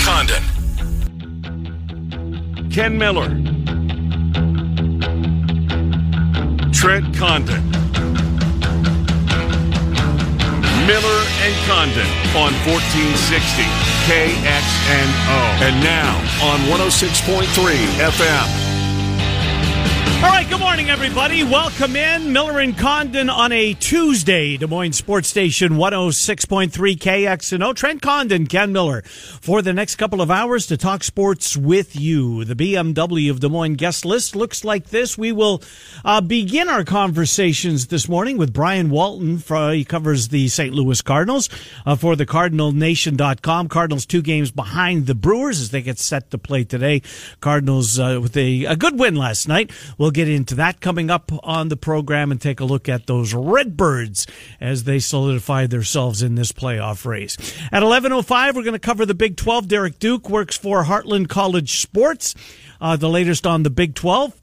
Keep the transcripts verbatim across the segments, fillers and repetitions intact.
Condon. Ken Miller. Trent Condon. Miller and Condon on fourteen sixty K X N O. And now on one oh six point three F M. All right, good morning, everybody. Welcome in. Miller and Condon on a Tuesday. Des Moines Sports Station one oh six point three K X N O. Trent Condon, Ken Miller, for the next couple of hours to talk sports with you. The B M W of Des Moines guest list looks like this. We will uh, begin our conversations this morning with Brian Walton. For, he covers the Saint Louis Cardinals uh, for the Cardinal Nation dot com. Cardinals two games behind the Brewers as they get set to play today. Cardinals uh, with a, a good win last night. We'll get into that coming up on the program and take a look at those Redbirds as they solidify themselves in this playoff race. At eleven oh five, we're going to cover the Big twelve. Derek Duke works for Heartland College Sports. Uh, the latest on the Big twelve.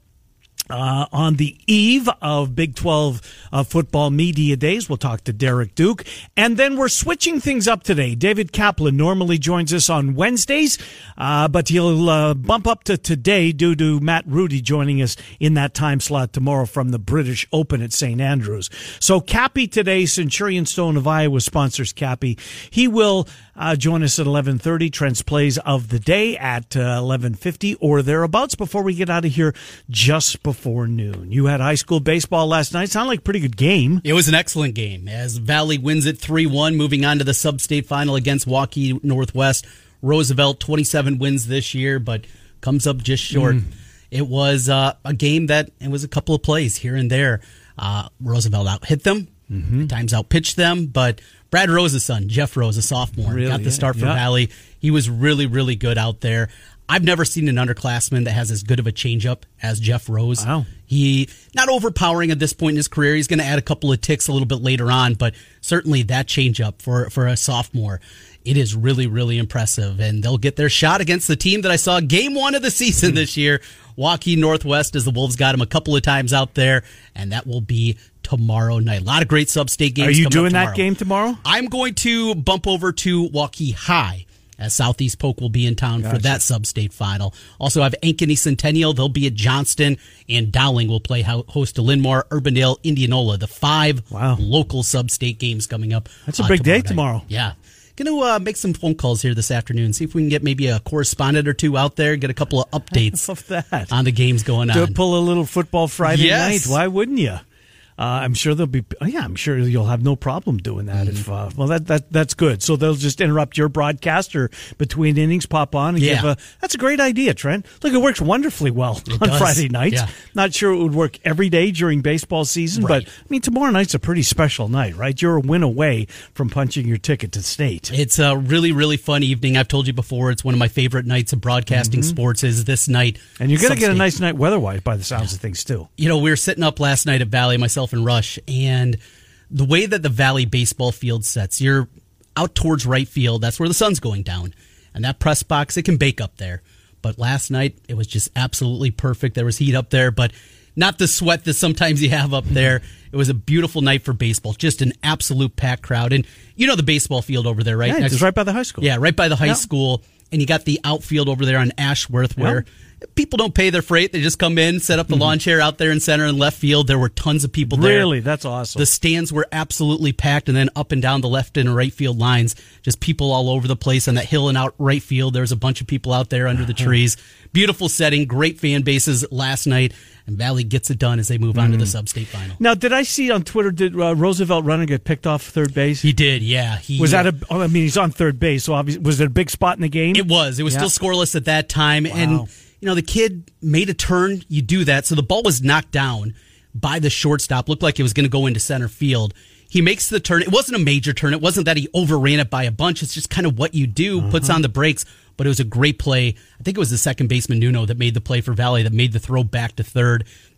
Uh, on the eve of Big twelve uh, football media days, we'll talk to Derek Duke. And then we're switching things up today. David Kaplan normally joins us on Wednesdays, uh, but he'll uh, bump up to today due to Matt Rudy joining us in that time slot tomorrow from the British Open at Saint Andrews. So Cappy today, Centurion Stone of Iowa sponsors Cappy. He will uh, join us at eleven thirty. Trent's plays of the day at uh, eleven fifty or thereabouts before we get out of here just before Before noon. You had high school baseball last night. Sounded like a pretty good game. It was an excellent game as Valley wins it three one, moving on to the sub-state final against Waukee Northwest. Roosevelt, twenty-seven wins this year, but comes up just short. Mm. It was uh, a game that it was a couple of plays here and there. Uh, Roosevelt out hit them, mm-hmm. at times out pitched them, but Brad Rose's son, Jeff Rose, a sophomore, really? got the start for yeah. Valley. He was really, really good out there. I've never seen an underclassman that has as good of a changeup as Jeff Rose. Wow. He, not overpowering at this point in his career. He's going to add a couple of ticks a little bit later on, but certainly that changeup for, for a sophomore, it is really, really impressive. And they'll get their shot against the team that I saw game one of the season this year, Waukee Northwest, as the Wolves got him a couple of times out there, and that will be tomorrow night. A lot of great sub-state games. Are you coming doing up tomorrow. that game tomorrow? I'm going to bump over to Waukee High, as Southeast Polk will be in town gotcha. for that sub-state final. Also have Ankeny Centennial. They'll be at Johnston, and Dowling will play host to Linmore, Urbandale, Indianola. The five wow. local sub-state games coming up. That's a uh, big tomorrow day night. tomorrow. Yeah. Going to uh, make some phone calls here this afternoon, see if we can get maybe a correspondent or two out there, get a couple of updates of that. on the games going to on. Pull a little football Friday yes. night. Why wouldn't you? Uh, I'm sure they'll be. Oh yeah, I'm sure you'll have no problem doing that. Mm-hmm. If uh, well, that that that's good. So they'll just interrupt your broadcast or between innings, pop on and yeah. give a. That's a great idea, Trent. Look, it works wonderfully well it on does. Friday nights. Yeah. Not sure it would work every day during baseball season, right. but I mean tomorrow night's a pretty special night, right? You're a win away from punching your ticket to state. It's a really really fun evening. I've told you before. It's one of my favorite nights of broadcasting mm-hmm. sports. Is this night, and you're going to get a nice night weather-wise by the sounds yeah. of things too. You know, we were sitting up last night at Valley, myself and Rush, and And the way that the Valley baseball field sets, you're out towards right field. That's where the sun's going down. And that press box, it can bake up there. But last night, it was just absolutely perfect. There was heat up there, but not the sweat that sometimes you have up there. It was a beautiful night for baseball. Just an absolute packed crowd. And you know the baseball field over there, right? Yeah, it's right by the high school. Yeah, right by the high yeah. school. And you got the outfield over there on Ashworth where yeah. people don't pay their freight. They just come in, set up the mm-hmm. lawn chair out there in center and left field. There were tons of people there. Really? That's awesome. The stands were absolutely packed, and then up and down the left and right field lines, just people all over the place on that hill and out right field. There was a bunch of people out there under the trees. Beautiful setting, great fan bases last night, and Valley gets it done as they move on mm. to the sub-state final. Now, did I see on Twitter, did uh, Roosevelt Runner get picked off third base? He did, yeah. He, was that a, I mean, he's on third base, so obviously, was it a big spot in the game? It was. It was yeah. still scoreless at that time, wow. and you know, the kid made a turn. You do that. So the ball was knocked down by the shortstop. Looked like it was going to go into center field. He makes the turn. It wasn't a major turn. It wasn't that he overran it by a bunch. It's just kind of what you do, uh-huh. puts on the brakes. But it was a great play. I think it was the second baseman, Nuno, that made the play for Valley, that made the throw back to third.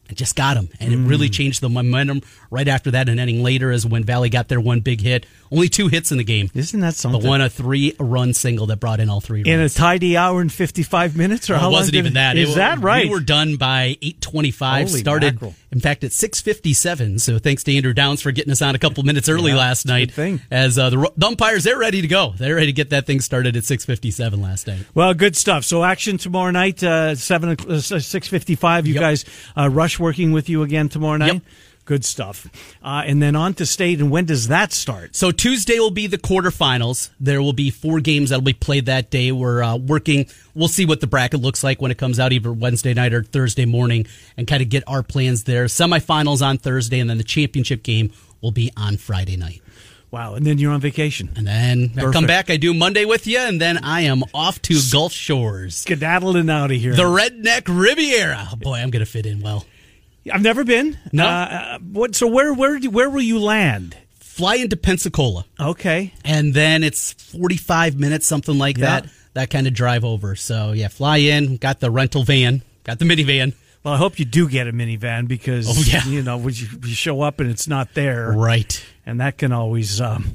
and just got him. And it really changed the momentum right after that. An inning later is when Valley got their one big hit. Only two hits in the game. Isn't that something? But one a three-run single that brought in all three runs. In a tidy hour and fifty-five minutes? Or well, how it long wasn't did even it, that. Is it, that right? We were done by eight twenty-five. Holy Started, mackerel. in fact, at six fifty-seven. So thanks to Andrew Downs for getting us on a couple minutes early Yeah, last night. good thing. As uh, the, the umpires, they're ready to go. They're ready to get that thing started at six fifty-seven last night. Well, good stuff. So action tomorrow night, uh, seven uh, six fifty-five. You Yep. guys, uh, Rush working with you again tomorrow night. Yep. Good stuff. Uh, and then on to state. And when does that start? So Tuesday will be the quarterfinals. There will be four games that will be played that day. We're uh, working. We'll see what the bracket looks like when it comes out, either Wednesday night or Thursday morning, and kind of get our plans there. Semifinals on Thursday, and then the championship game will be on Friday night. Wow. And then you're on vacation. And then I come Perfect. back. I do Monday with you, and then I am off to Gulf Shores, Skedaddling out of here. the Redneck Riviera. Oh, boy, I'm going to fit in well. I've never been. No. Uh, what? So where where do- where will you land? Fly into Pensacola, Okay. and then it's forty-five minutes, something like Yeah. that. That kind of drive over. So yeah, fly in. Got the rental van. Got the minivan. Well, I hope you do get a minivan because Oh, yeah. you know when you, you show up and it's not there, Right. and that can always um,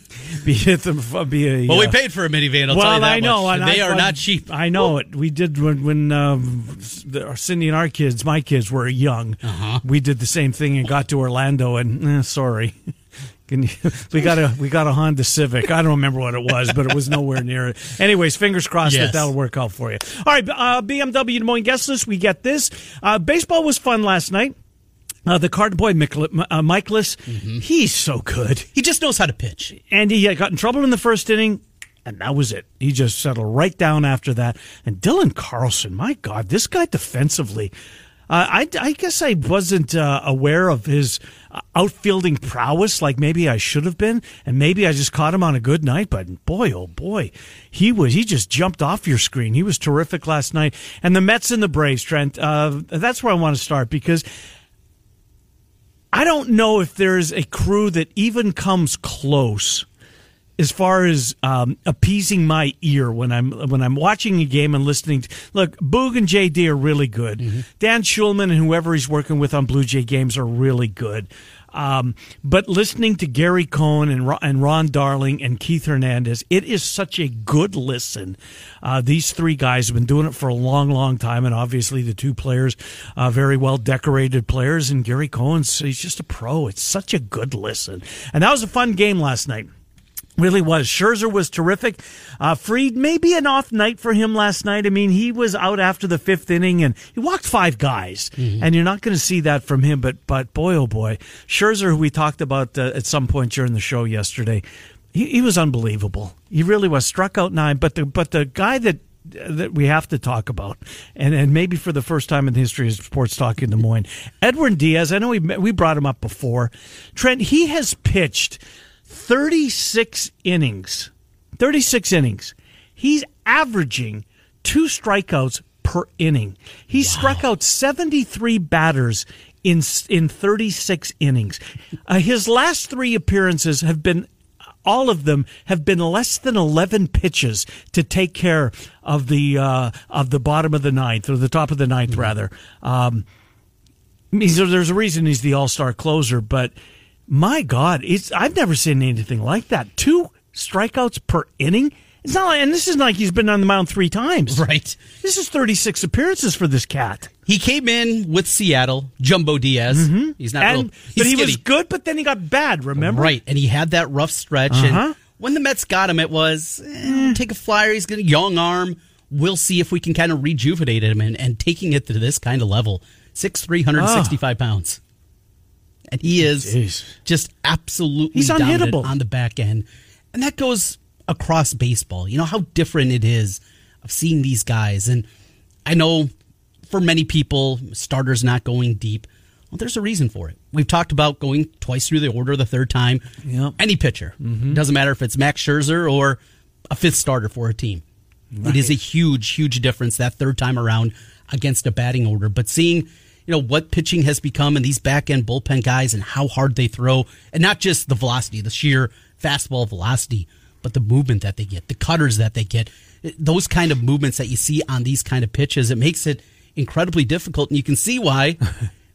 be be a. Well, we uh, paid for a minivan. I'll well, tell you that I know, much. and And they I, are I- not cheap. I know it. We did when when um, the, Cindy and our kids, my kids were young. Uh-huh. We did the same thing and got to Orlando, and eh, sorry, Can you, we got a we got a Honda Civic. I don't remember what it was, but it was nowhere near it. Anyways, fingers crossed Yes. that that'll work out for you. All right, uh, B M W Des Moines guest list. We get this. Uh, baseball was fun last night. Uh, the card boy, Michaelis, uh, Michaelis, Mm-hmm. he's so good. He just knows how to pitch. And he got in trouble in the first inning, and that was it. He just settled right down after that. And Dylan Carlson, my God, this guy defensively, uh, I, I guess I wasn't uh, aware of his uh, outfielding prowess like maybe I should have been, and maybe I just caught him on a good night. But boy, oh boy, he was he just jumped off your screen. He was terrific last night. And the Mets and the Braves, Trent, uh, that's where I want to start because I don't know if there's a crew that even comes close as far as um, appeasing my ear when I'm when I'm watching a game and listening. To, look, Boog and J D are really good. Mm-hmm. Dan Schulman and whoever he's working with on Blue Jay games are really good. Um, but listening to Gary Cohen and Ron, and Ron Darling and Keith Hernandez, it is such a good listen. Uh, these three guys have been doing it for a long, long time, and obviously the two players, uh, very well decorated players, and Gary Cohen's he's just a pro. It's such a good listen, and that was a fun game last night. Really was. Scherzer was terrific. Uh, Fried, maybe an off night for him last night. I mean, he was out after the fifth inning and he walked five guys. Mm-hmm. And you're not going to see that from him. But, but boy, oh boy. Scherzer, who we talked about uh, at some point during the show yesterday, he, he was unbelievable. He really was. Struck out nine. But the, but the guy that that we have to talk about, and, and maybe for the first time in the history of sports talk in Des Moines, Edwin Diaz, I know we, we brought him up before. Trent, he has pitched thirty-six innings. thirty-six innings. He's averaging two strikeouts per inning. He wow. struck out seventy-three batters in in thirty-six innings. Uh, his last three appearances have been, all of them have been less than eleven pitches to take care of the uh, of the bottom of the ninth, or the top of the ninth, mm-hmm. rather. Um, he's, there's a reason he's the all-star closer, but my God, it's I've never seen anything like that. Two strikeouts per inning. It's not like, and this isn't like he's been on the mound three times. Right. This is thirty-six appearances for this cat. He came in with Seattle, Jumbo Diaz. Mm-hmm. He's not and, real. He's but he skinny. was good, but then he got bad, remember? Right, and he had that rough stretch. Uh-huh. And when the Mets got him, it was, eh, take a flyer. He's got a young arm. We'll see if we can kind of rejuvenate him. And, and taking it to this kind of level, six three, one hundred sixty-five oh. pounds. And he is Jeez. just absolutely He's dominant unhittable on the back end. And that goes across baseball. You know how different it is of seeing these guys. And I know for many people, starters not going deep. Well, there's a reason for it. We've talked about going twice through the order the third time. Yep. Any pitcher. Mm-hmm. Doesn't matter if it's Max Scherzer or a fifth starter for a team. Right. It is a huge, huge difference that third time around against a batting order. But seeing, you know, what pitching has become and these back-end bullpen guys and how hard they throw, and not just the velocity, the sheer fastball velocity, but the movement that they get, the cutters that they get, those kind of movements that you see on these kind of pitches, it makes it incredibly difficult. And you can see why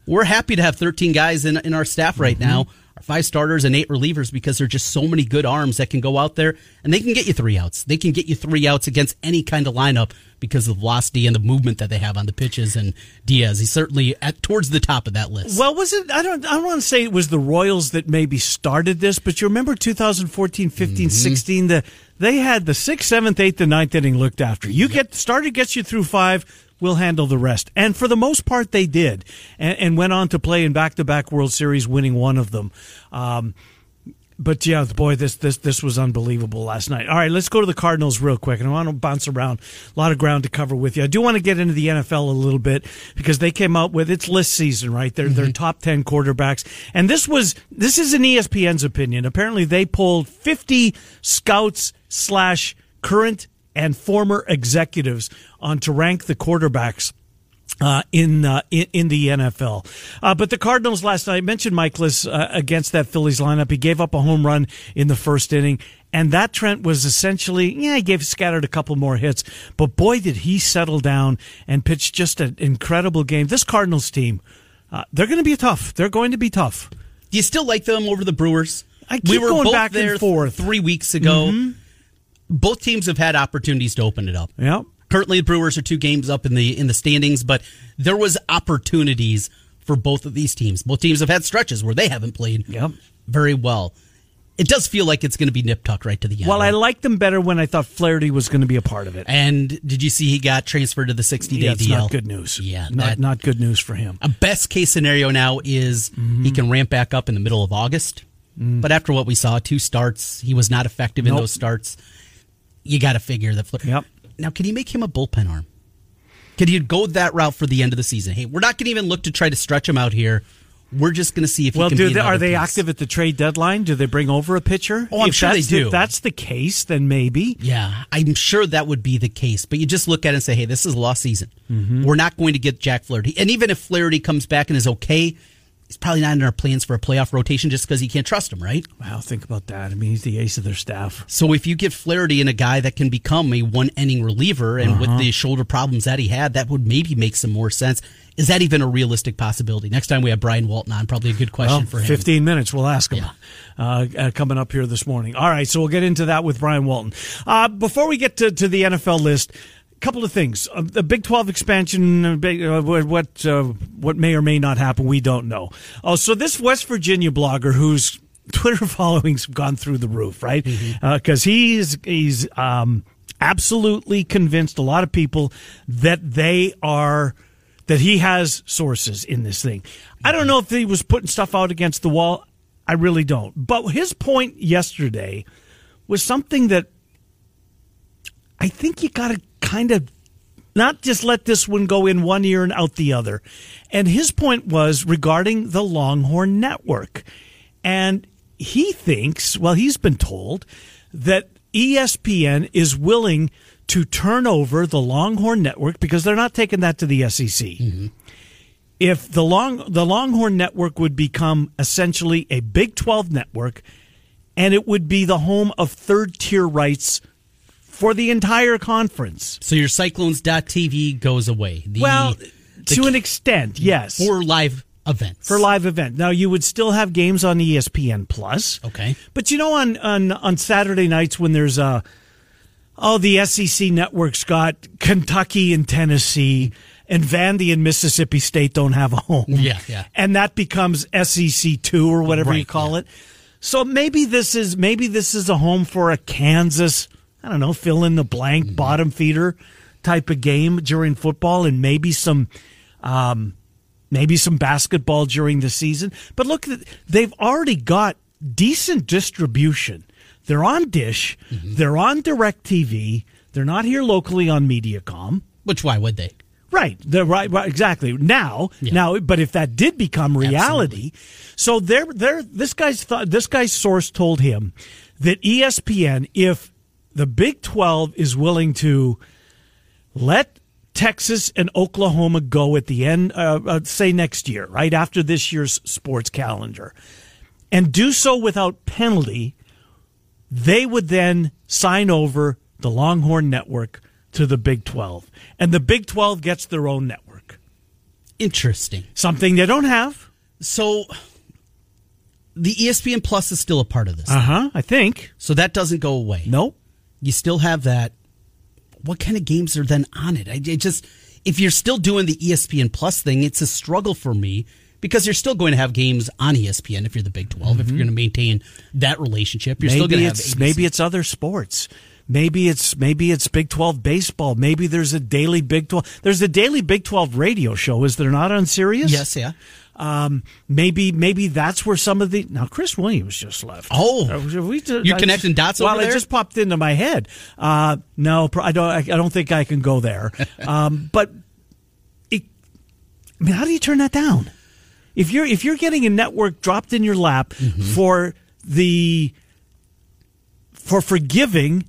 We're happy to have thirteen guys in, in our staff right mm-hmm. now, our five starters and eight relievers, because there are just so many good arms that can go out there, and they can get you three outs. They can get you three outs against any kind of lineup because of the velocity and the movement that they have on the pitches. And Diaz, he's certainly at towards the top of that list. Well, was it? I don't. I don't want to say it was the Royals that maybe started this, but you remember twenty fourteen, fifteen, mm-hmm. sixteen. The they had the sixth, seventh, eighth, and ninth inning looked after. You yep. get started, gets you through five. We'll handle the rest. And for the most part, they did, and, and went on to play in back-to-back World Series, winning one of them. Um, but, yeah, boy, this, this this was unbelievable last night. All right, let's go to the Cardinals real quick, and I want to bounce around. A lot of ground to cover with you. I do want to get into the N F L a little bit, because they came out with, it's list season, right? They're, mm-hmm. they're top ten quarterbacks. And this was, this is in E S P N's opinion. Apparently, they pulled fifty scouts slash current and former executives on to rank the quarterbacks uh, in, uh, in in the N F L. Uh, but the Cardinals last night, I mentioned Michaelis uh, against that Phillies lineup. He gave up a home run in the first inning, and that Trent was essentially, yeah, he gave scattered a couple more hits, but boy, did he settle down and pitch just an incredible game. This Cardinals team, uh, they're going to be tough. They're going to be tough. Do you still like them over the Brewers? I keep we were going both back there and forth. Three weeks ago. Mm-hmm. Both teams have had opportunities to open it up. Yeah. Currently, the Brewers are two games up in the in the standings, but there was opportunities for both of these teams. Both teams have had stretches where they haven't played yep. very well. It does feel like it's going to be nip-tucked right to the end. Well, right? I liked them better when I thought Flaherty was going to be a part of it. And did you see he got transferred to the sixty-day yeah, it's D L? Not good news. Yeah, not that, not good news for him. A best-case scenario now is mm-hmm. he can ramp back up in the middle of August. Mm. But after what we saw, two starts, he was not effective in nope. those starts. You got to figure that. Fl- yep. Now, can you make him a bullpen arm? Can you go that route for the end of the season? Hey, we're not going to even look to try to stretch him out here. We're just going to see if well, he can do be they, are they piece. active at the trade deadline? Do they bring over a pitcher? Oh, I'm if sure they do. The, if that's the case, then maybe. Yeah, I'm sure that would be the case. But you just look at it and say, hey, this is a lost season. Mm-hmm. We're not going to get Jack Flaherty. And even if Flaherty comes back and is okay, he's probably not in our plans for a playoff rotation just because you can't trust him, right? Wow, think about that. I mean, he's the ace of their staff. So if you get Flaherty in a guy that can become a one-inning reliever, and uh-huh. with the shoulder problems that he had, that would maybe make some more sense. Is that even a realistic possibility? Next time we have Brian Walton on, probably a good question well, for him. fifteen minutes, we'll ask him. Yeah. Uh, uh, coming up here this morning. All right, so we'll get into that with Brian Walton. Uh, before we get to, to the N F L list, couple of things. Uh, the Big twelve expansion, uh, big, uh, what uh, what may or may not happen, we don't know. Oh, so this West Virginia blogger whose Twitter following's gone through the roof, right? Because mm-hmm. uh, he's he's um, absolutely convinced a lot of people that they are that he has sources in this thing. I don't know if he was putting stuff out against the wall. I really don't. But his point yesterday was something that I think you got to kind of not just let this one go in one ear and out the other. And his point was regarding the Longhorn Network. And he thinks, well, he's been told that E S P N is willing to turn over the Longhorn Network because they're not taking that to the S E C. Mm-hmm. If the long the Longhorn Network would become essentially a Big twelve network, and it would be the home of third-tier rights for the entire conference. So your Cyclones dot T V goes away. The, well, the, to an extent, yes. For live events. For live event. Now, you would still have games on E S P N Plus. Okay. But you know, on, on, on Saturday nights when there's a, oh, the S E C network's got Kentucky and Tennessee, and Vandy and Mississippi State don't have a home. Yeah, yeah. And that becomes S E C two or whatever right, you call yeah. it. So maybe this is maybe this is a home for a Kansas, I don't know, fill in the blank, mm-hmm. bottom feeder type of game during football, and maybe some um, maybe some basketball during the season. But look, they've already got decent distribution. They're on Dish. Mm-hmm. They're on DirecTV. They're not here locally on Mediacom. Which, why would they? Right. They're right, right. Exactly. Now, yeah. now, but if that did become reality, Absolutely. so they're, they're, this guy's th- this guy's source told him that E S P N, if the Big twelve is willing to let Texas and Oklahoma go at the end, uh, uh, say next year, right after this year's sports calendar, and do so without penalty, they would then sign over the Longhorn Network to the Big twelve. And the Big twelve gets their own network. Interesting. Something they don't have. So the E S P N Plus is still a part of this. Uh-huh, I think. So that doesn't go away. Nope. You still have that. What kind of games are then on it? I it just if you're still doing the E S P N Plus thing, it's a struggle for me because you're still going to have games on E S P N if you're the Big twelve. Mm-hmm. If you're going to maintain that relationship, you're maybe still going to have it's, A B C. Maybe it's other sports. Maybe it's maybe it's Big twelve baseball. Maybe there's a daily Big twelve. There's a daily Big twelve radio show. Is there not on Sirius? Yes, yeah. Um, maybe maybe that's where some of the now Chris Williams just left. Oh, uh, we, uh, you're connecting dots over well, there? Well, it just popped into my head. Uh, no, I don't. I don't think I can go there. um, but it, I mean, how do you turn that down? If you're if you're getting a network dropped in your lap mm-hmm. for the for forgiving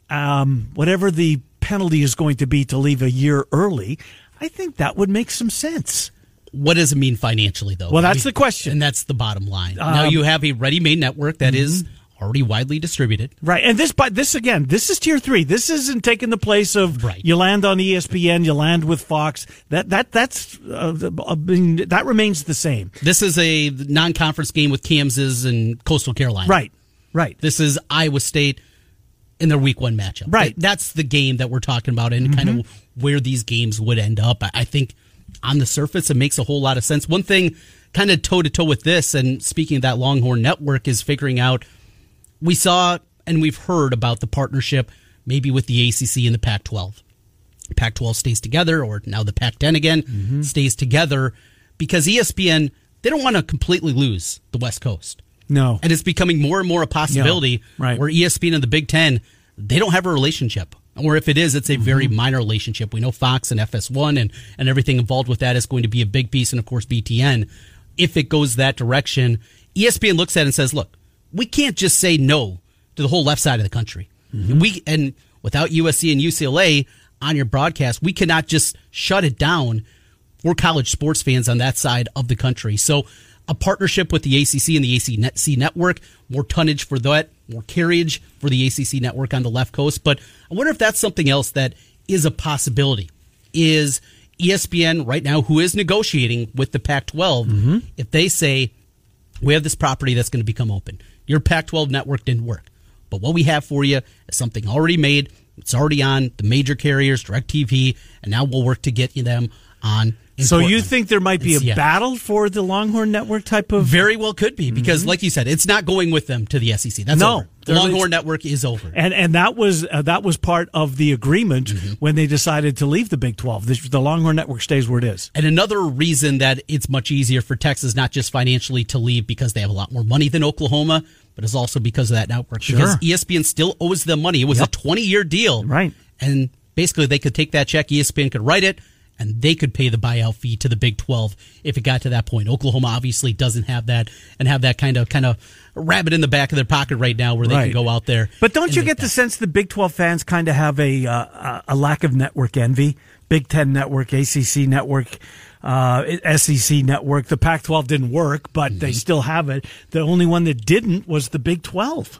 um, whatever the penalty is going to be to leave a year early, I think that would make some sense. What does it mean financially, though? Well, that's I mean, the question. And that's the bottom line. Um, now you have a ready-made network that mm-hmm. is already widely distributed. Right. And this, but this again, this is tier three. This isn't taking the place of right. you land on E S P N, you land with Fox. That, that, that's, uh, I mean, that remains the same. This is a non-conference game with Kansas and Coastal Carolina. Right. Right. This is Iowa State in their week one matchup. Right. That's the game that we're talking about and mm-hmm. kind of where these games would end up. I think on the surface, it makes a whole lot of sense. One thing kind of toe-to-toe with this, and speaking of that Longhorn Network, is figuring out, we saw and we've heard about the partnership maybe with the A C C and the Pac twelve. Pac twelve stays together, or now the Pac ten again mm-hmm. stays together, because E S P N, they don't want to completely lose the West Coast. No. And it's becoming more and more a possibility no. right. where E S P N and the Big Ten, they don't have a relationship. Or if it is, it's a very mm-hmm. minor relationship. We know Fox and F S one and, and everything involved with that is going to be a big piece, and of course B T N. If it goes that direction, E S P N looks at it and says, look, we can't just say no to the whole left side of the country. Mm-hmm. We And without U S C and U C L A on your broadcast, we cannot just shut it down for college sports fans on that side of the country. So a partnership with the A C C and the A C C network, more tonnage for that, more carriage for the A C C network on the left coast. But I wonder if that's something else that is a possibility. Is E S P N right now, who is negotiating with the Pac twelve, mm-hmm. if they say, we have this property that's going to become open. Your Pac twelve network didn't work. But what we have for you is something already made. It's already on the major carriers, DirecTV, and now we'll work to get you them on. So you think there might be a battle for the Longhorn Network type of... Very well could be, because mm-hmm. like you said, it's not going with them to the S E C. That's no, over. The Longhorn Network is over. And and that was uh, that was part of the agreement mm-hmm. when they decided to leave the Big twelve. The, the Longhorn Network stays where it is. And another reason that it's much easier for Texas, not just financially, to leave because they have a lot more money than Oklahoma, but it's also because of that network. Sure. Because E S P N still owes them money. It was yep. a twenty-year deal. Right. And basically they could take that check, E S P N could write it, and they could pay the buyout fee to the Big twelve if it got to that point. Oklahoma obviously doesn't have that and have that kind of kind of rabbit in the back of their pocket right now where they right. can go out there. But don't you get that. the sense the Big twelve fans kind of have a uh, a lack of network envy? Big Ten Network, A C C Network, uh, S E C Network. The Pac twelve didn't work, but mm-hmm. they still have it. The only one that didn't was the Big twelve.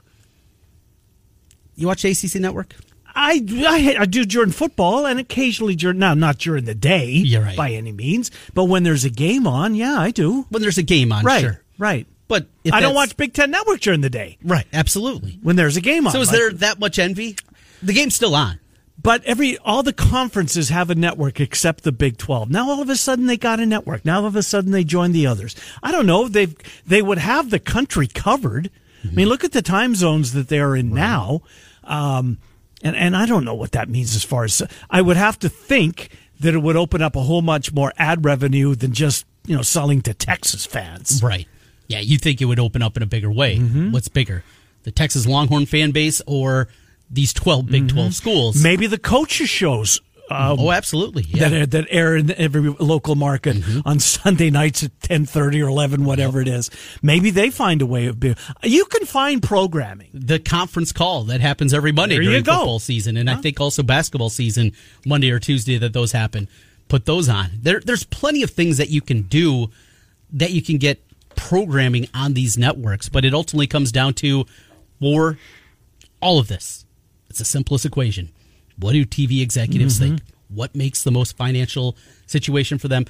You watch A C C Network? I, I, I do during football and occasionally during, now not during the day You're right. by any means, but when there's a game on, yeah, I do. When there's a game on, right, sure. Right. But I don't watch Big Ten Network during the day. Right, absolutely. When there's a game on. So is like, there that much envy? The game's still on. But every all the conferences have a network except the Big twelve. Now all of a sudden they got a network. Now all of a sudden they joined the others. I don't know. They they would have the country covered. Mm-hmm. I mean, look at the time zones that they're in right. now. Um And and I don't know what that means as far as I would have to think that it would open up a whole much more ad revenue than just, you know, selling to Texas fans. Right. Yeah, you think it would open up in a bigger way. Mm-hmm. What's bigger? The Texas Longhorn fan base or these twelve Big mm-hmm. twelve schools? Maybe the coaches shows. Um, oh, absolutely. Yeah. That, that air in every local market mm-hmm. on Sunday nights at ten thirty or eleven, whatever yep. it is. Maybe they find a way of being. You can find programming. The conference call that happens every Monday there during you go. football season, and huh? I think also basketball season, Monday or Tuesday that those happen. Put those on. There, there's plenty of things that you can do that you can get programming on these networks, but it ultimately comes down to, for all of this, it's the simplest equation. What do T V executives mm-hmm. think? What makes the most financial situation for them?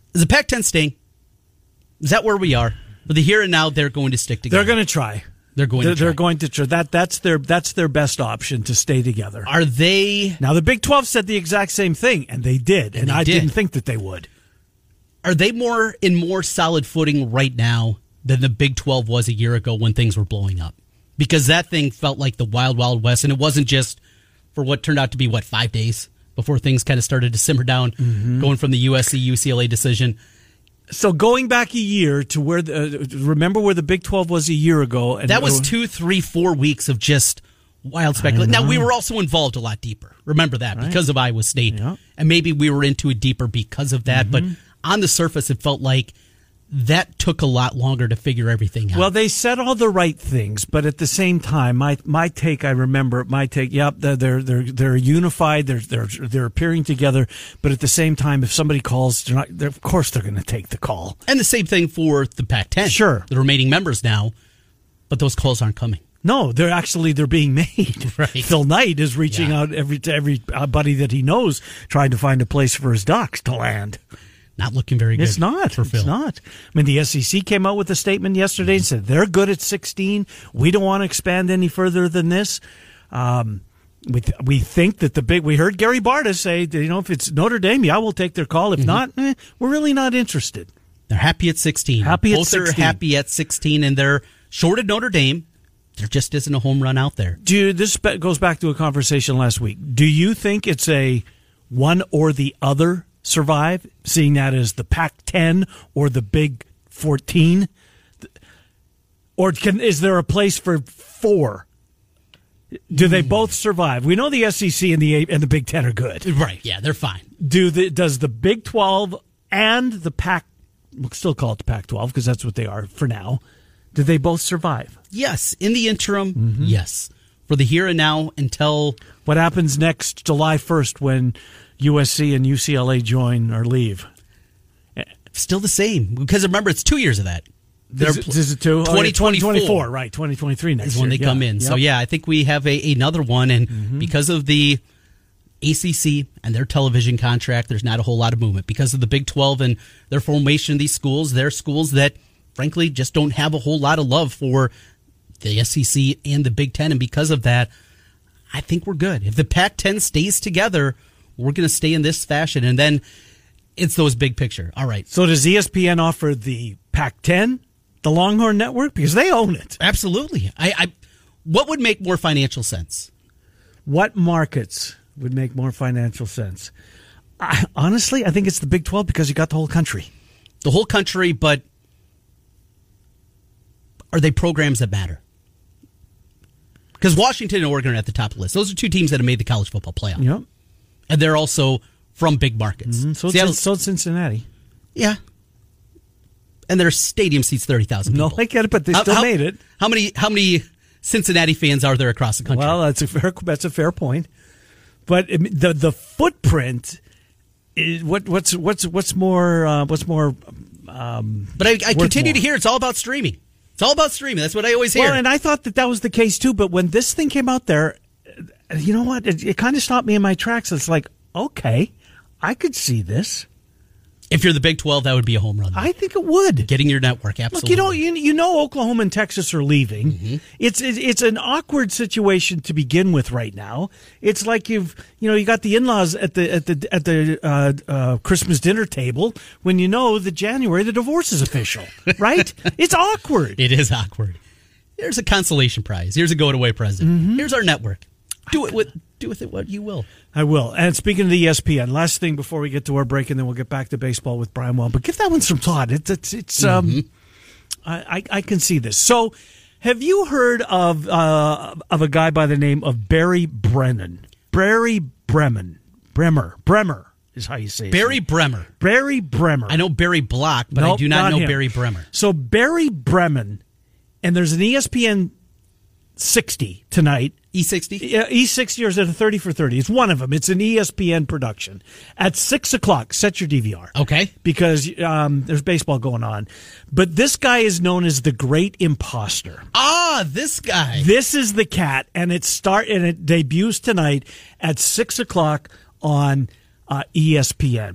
Is the Pac ten staying? Is that where we are? For the here and now, they're going to stick together. They're going to try. They're going they're, to try. They're going to try. That, that's, their, that's their best option, to stay together. Are they... Now, the Big twelve said the exact same thing, and they did, and, and they I did. didn't think that they would. Are they more in more solid footing right now than the Big twelve was a year ago when things were blowing up? Because that thing felt like the wild, wild west, and it wasn't just for what turned out to be, what, five days before things kind of started to simmer down, mm-hmm. going from the U S C U C L A decision. So going back a year to where, the, uh, remember where the Big twelve was a year ago? And that was two, three, four weeks of just wild speculation. Now, we were also involved a lot deeper. Remember that, right. Because of Iowa State. Yeah. And maybe we were into it deeper because of that. Mm-hmm. But on the surface, it felt like that took a lot longer to figure everything out. Well, they said all the right things, but at the same time, my my take, I remember my take. Yep, they're they're they're, they're unified. They're they're they're appearing together. But at the same time, if somebody calls, they're not. They're, of course, they're going to take the call. And the same thing for the Pac ten. Sure, the remaining members now, but those calls aren't coming. No, they're actually they're being made. Right. Phil Knight is reaching yeah. out every to everybody that he knows, trying to find a place for his Ducks to land. Not looking very good. It's not. For Phil. It's not. I mean, the S E C came out with a statement yesterday and said they're good at sixteen. We don't want to expand any further than this. Um, we th- we think that the big. We heard Gary Barta say that, you know, if it's Notre Dame, yeah, we'll take their call. If mm-hmm. not, eh, we're really not interested. They're happy at sixteen. Happy Both at sixteen. are happy at sixteen, and they're short of Notre Dame. There just isn't a home run out there. Do you, this goes back to a conversation last week. Do you think it's a one or the other survive, seeing that as the Pac ten or the Big fourteen? Or can, is there a place for four? Do they both survive? We know the S E C and the and the Big Ten are good. Right, yeah, they're fine. Do the Does the Big twelve and the Pac, we'll still call it the Pac twelve because that's what they are for now, do they both survive? Yes. In the interim, mm-hmm. yes. For the here and now until... What happens next July first when U S C and U C L A join or leave? Still the same. Because remember, it's two years of that. Is it, is it two? twenty twenty-four. Oh, yeah, twenty twenty-four, right. twenty twenty-three next is when year. they come yeah. in. Yep. So, yeah, I think we have a, another one. And mm-hmm. because of the A C C and their television contract, there's not a whole lot of movement. Because of the Big twelve and their formation of these schools, they're schools that, frankly, just don't have a whole lot of love for the S E C and the Big Ten. And because of that, I think we're good. If the Pac ten stays together, we're going to stay in this fashion. And then it's those big picture. All right. So does E S P N offer the Pac ten, the Longhorn Network? Because they own it. Absolutely. I, I what would make more financial sense? What markets would make more financial sense? I, honestly, I think it's the Big twelve because you got the whole country. The whole country, but are they programs that matter? Because Washington and Oregon are at the top of the list. Those are two teams that have made the college football playoff. Yep. And they're also from big markets. Mm-hmm. So, it's, so it's Cincinnati. Yeah. And their stadium seats thirty thousand people. No, I get it, but they still how, made it. How many How many Cincinnati fans are there across the country? Well, that's a fair, that's a fair point. But the the footprint is what what's what's what's more uh, what's more. Um, but I, I continue more. to hear it's all about streaming. It's all about streaming. That's what I always hear. Well, and I thought that that was the case too. But when this thing came out there, you know what? It, it kind of stopped me in my tracks. It's like, okay, I could see this. If you're the Big twelve, that would be a home run. Though. I think it would. Getting your network, absolutely. Look, you know, you, you know, Oklahoma and Texas are leaving. Mm-hmm. It's it, it's an awkward situation to begin with right now. It's like you've you know you got the in-laws at the at the at the uh, uh, Christmas dinner table when you know that January the divorce is official, right? It's awkward. It is awkward. Here's a consolation prize. Here's a go-away present. Mm-hmm. Here's our network. Do it with do with it what you will. I will. And speaking of the E S P N, last thing before we get to our break, and then we'll get back to baseball with Brian Well. But give that one some thought. It's it's, it's mm-hmm. um, I, I I can see this. So, have you heard of uh of a guy by the name of Barry Brennan? Barry Bremen, Bremer, Bremer is how you say it. Barry Bremer. Barry Bremer. I know Barry Block, but nope, I do not, not know him. Barry Bremer. So Barry Bremen, and there's an E S P N sixty tonight. E sixty? Yeah, E sixty or is it a thirty for thirty? It's one of them. It's an E S P N production. At six o'clock, set your D V R. Okay. Because um, there's baseball going on. But this guy is known as the Great Imposter. Ah, this guy. This is the cat, and it start and it debuts tonight at six o'clock on uh, E S P N.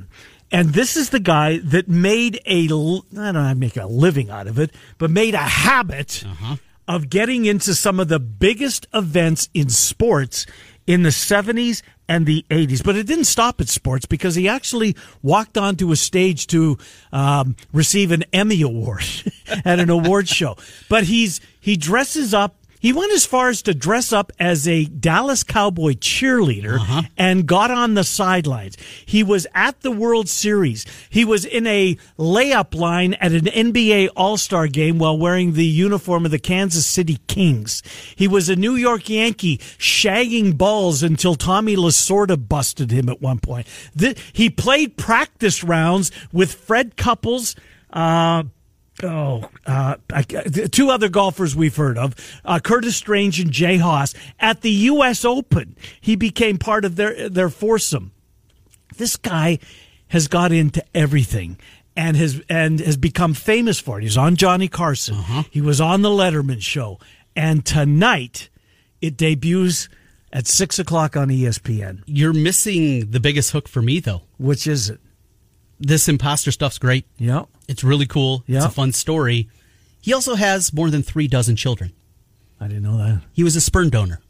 And this is the guy that made a, I don't know, make a living out of it, but made a habit uh-huh. of getting into some of the biggest events in sports in the seventies and the eighties. But it didn't stop at sports, because he actually walked onto a stage to um, receive an Emmy Award at an award show. But he's he dresses up. He went as far as to dress up as a Dallas Cowboy cheerleader uh-huh. and got on the sidelines. He was at the World Series. He was in a layup line at an N B A All-Star game while wearing the uniform of the Kansas City Kings. He was a New York Yankee shagging balls until Tommy Lasorda busted him at one point. The, he played practice rounds with Fred Couples, uh, Oh, uh, two other golfers we've heard of, uh, Curtis Strange and Jay Haas. At the U S Open, he became part of their their foursome. This guy has got into everything and has and has become famous for it. He's on Johnny Carson. Uh-huh. He was on the Letterman Show. And tonight, it debuts at six o'clock on E S P N. You're missing the biggest hook for me, though. Which is it? This imposter stuff's great. Yeah. It's really cool. Yeah. It's a fun story. He also has more than three dozen children. I didn't know that. He was a sperm donor.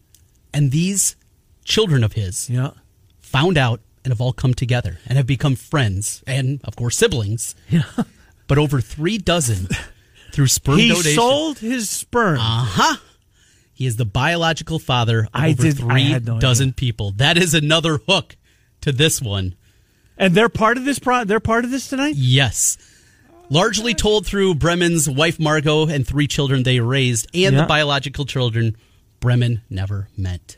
And these children of his yeah. found out and have all come together and have become friends and, of course, siblings. Yeah. But over three dozen through sperm he donation. He sold his sperm. Uh-huh. He is the biological father of I over did, three no dozen idea. people. That is another hook to this one. And they're part of this. Pro- they're part of this tonight. Yes, largely told through Bremen's wife Margot and three children they raised, and yeah. the biological children Bremen never met.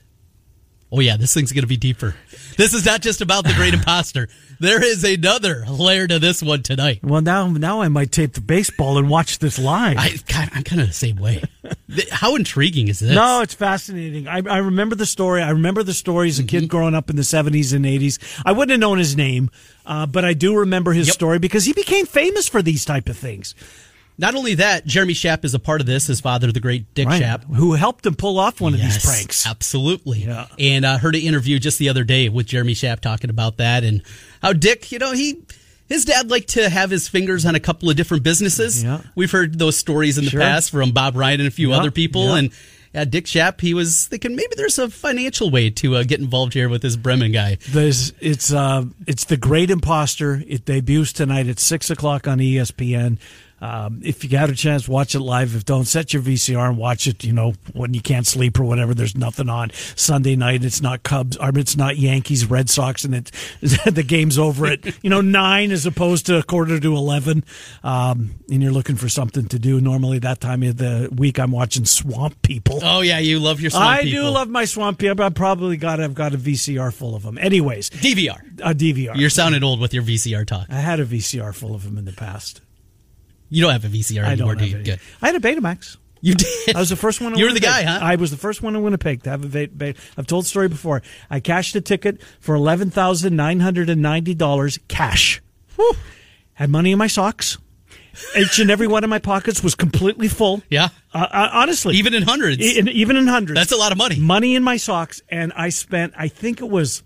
Oh yeah, this thing's going to be deeper. This is not just about the great imposter. There is another layer to this one tonight. Well, now now I might tape the baseball and watch this live. I, I'm kind of the same way. How intriguing is this? No, it's fascinating. I, I remember the story. I remember the story as a kid mm-hmm. growing up in the seventies and eighties. I wouldn't have known his name, uh, but I do remember his yep. story because he became famous for these type of things. Not only that, Jeremy Schaap is a part of this, his father, the great Dick right. Schaap. Who helped him pull off one yes, of these pranks. Absolutely. Yeah. And I uh, heard an interview just the other day with Jeremy Schaap talking about that and how Dick, you know, he his dad liked to have his fingers on a couple of different businesses. Yeah. We've heard those stories in the sure. past from Bob Ryan and a few yeah. other people. Yeah. And uh, Dick Schaap, he was thinking maybe there's a financial way to uh, get involved here with this Bremen guy. There's, it's, uh, it's The Great Imposter. It debuts tonight at six o'clock on E S P N. Um, if you got a chance, watch it live. If don't, set your V C R and watch it, you know, when you can't sleep or whatever. There's nothing on Sunday night. It's not Cubs, or it's not Yankees, Red Sox, and it, the game's over at, you know, nine as opposed to a quarter to eleven. Um, and you're looking for something to do. Normally that time of the week I'm watching Swamp People. Oh, yeah, you love your Swamp I People. I do love my Swamp People. I've probably got, I've got a V C R full of them. Anyways. D V R. A D V R. You're sounding old with your V C R talk. I had a V C R full of them in the past. You don't have a V C R anymore, I don't do you? Good. I had a Betamax. You did? I was the first one in You were Winnipeg. the guy, huh? I was the first one in Winnipeg to have a Betamax. I've told the story before. I cashed a ticket for eleven thousand nine hundred ninety dollars cash. Whew. Had money in my socks. Each and every one of my pockets was completely full. Yeah. Uh, uh, honestly. Even in hundreds. E- even in hundreds. That's a lot of money. Money in my socks. And I spent, I think it was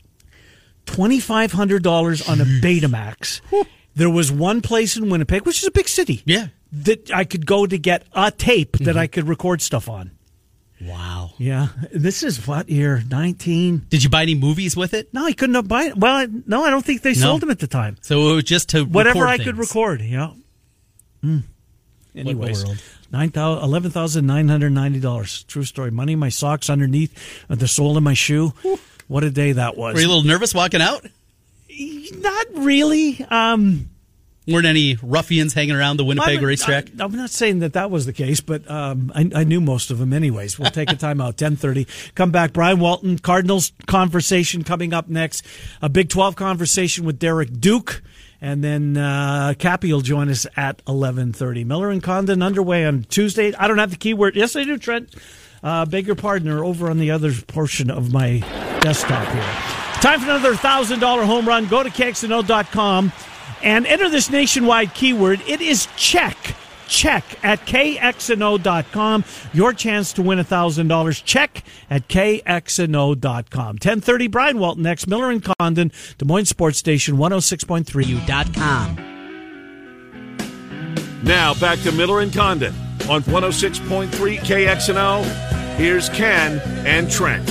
twenty-five hundred dollars on a Betamax. There was one place in Winnipeg, which is a big city. Yeah. That I could go to get a tape that mm-hmm. I could record stuff on. Wow. Yeah. This is what year? nineteen Did you buy any movies with it? No, I couldn't have buy it. Well, I, no, I don't think they no. sold them at the time. So it was just to whatever record I things. could record. Yeah. Mm. Anyways, world? nine thousand, eleven thousand nine hundred ninety dollars. True story. Money in my socks underneath uh, the sole of my shoe. Whew. What a day that was. Were you a little nervous walking out? Not really. Um, Weren't any ruffians hanging around the Winnipeg I'm, racetrack? I, I'm not saying that that was the case, but um, I, I knew most of them anyways. We'll take a time out, ten thirty. Come back. Brian Walton, Cardinals conversation coming up next. A Big twelve conversation with Derek Duke. And then uh, Cappy will join us at eleven thirty. Miller and Condon underway on Tuesday. I don't have the keyword. Yes, I do, Trent. Uh, beg your pardon. They're over on the other portion of my desktop here. Time for another one thousand dollars home run. Go to K X N O dot com and enter this nationwide keyword. It is check. check at K X N O dot com. Your chance to win one thousand dollars. Check at K X N O dot com. ten thirty, Brian Walton next. Miller and Condon, Des Moines Sports Station one oh six point three. Dot com. Now back to Miller and Condon on one oh six point three K X N O. Here's Ken and Trent.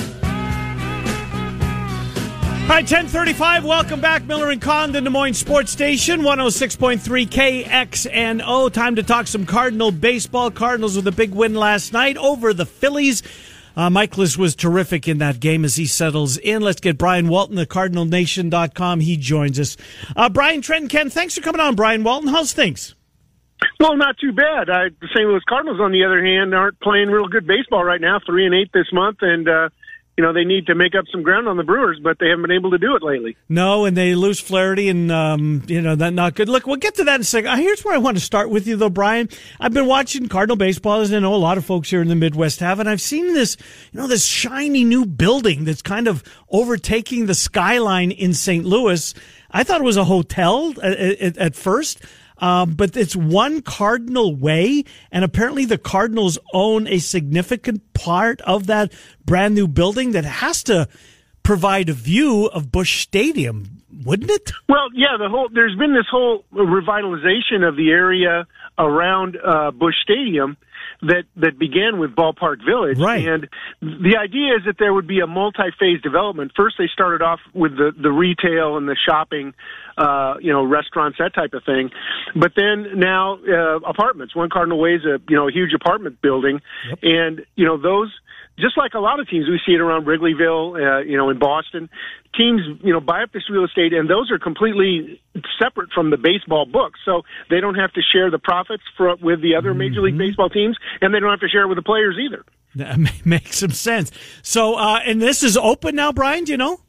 All right, ten thirty-five. Welcome back, Miller and Condon, Des Moines Sports Station, one oh six point three K X N O. Time to talk some Cardinal baseball. Cardinals with a big win last night over the Phillies. Uh, Michaelis was terrific in that game as he settles in. Let's get Brian Walton of Cardinal Nation dot com. He joins us. Uh, Brian, Trent, and Ken, thanks for coming on, Brian Walton. How's things? Well, not too bad. I, the Saint Louis Cardinals, on the other hand, aren't playing real good baseball right now, three and eight this month, and uh, you know, they need to make up some ground on the Brewers, but they haven't been able to do it lately. No, and they lose Flaherty, and, um, you know, that's not good. Look, we'll get to that in a second. Uh, here's where I want to start with you, though, Brian. I've been watching Cardinal baseball, as I know a lot of folks here in the Midwest have, and I've seen this, you know, this shiny new building that's kind of overtaking the skyline in Saint Louis. I thought it was a hotel at, at, at first. Um, but it's One Cardinal Way, and apparently the Cardinals own a significant part of that brand new building that has to provide a view of Busch Stadium, wouldn't it? Well, yeah, the whole there's been this whole revitalization of the area around uh, Busch Stadium that that began with Ballpark Village. Right. And the idea is that there would be a multi-phase development. First, they started off with the, the retail and the shopping, uh, you know, restaurants, that type of thing. But then now uh, apartments. One Cardinal Way is a, you know, a huge apartment building. Yep. And, you know, those, just like a lot of teams, we see it around Wrigleyville, uh, you know, in Boston. Teams, you know, buy up this real estate, and those are completely separate from the baseball books. So they don't have to share the profits for, with the other mm-hmm. Major League Baseball teams, and they don't have to share it with the players either. That makes some sense. So, uh, and this is open now, Brian, do you know?